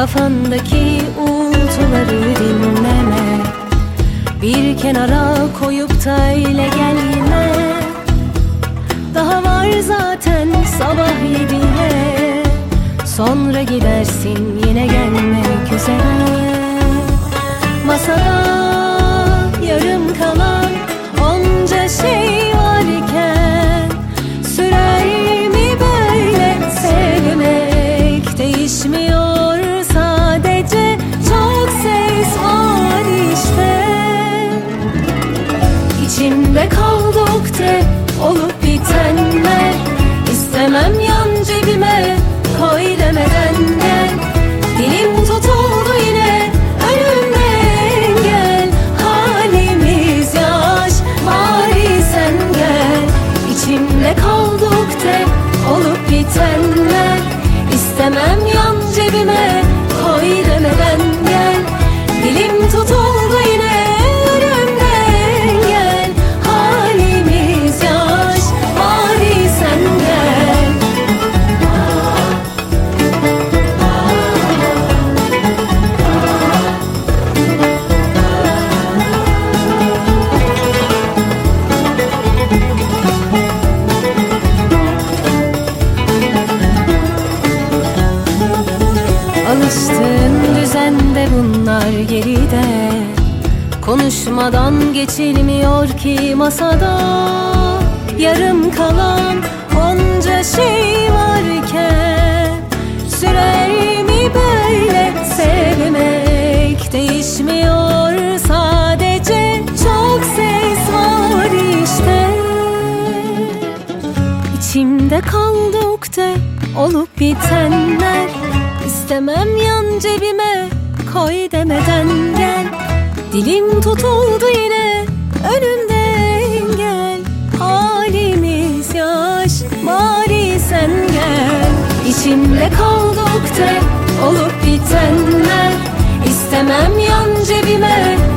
Kafandaki uğultuları dinleme, bir kenara koyup da ile gel yine. Daha var zaten sabah 7'ye, sonra gidersin yine gelmek üzere. Masada yarım kalan onca şey varken, sürer mi böyle sevmek? Değişmiyor sadece, çok ses var işte. İçimde kaldıkça olup bitenler, istemem yan cebime koy demeden gel. Dilim tutuldu yine, önümden gel. Halimiz yaş, bari sen gel. İçimde kaldıkça olup bitenler, istemem yan cebime koy demeden gel. Dilim tutuldu yine, önümden gel. Halimiz yaş, bari sen gel. Alıştığın düzende bunlar geride, konuşmadan geçilmiyor ki masada. Yarım kalan onca şey varken, sürer mi böyle sevmek? Değişmiyor sadece, çok ses var işte. İçimde kaldıkça olup bitenler, istemem yan cebime koy demeden gel. Dilim tutuldu yine, önümden gel. Halimiz yaş, bari sen gel. İçimde kaldıkça olup bitenler, istemem yan cebime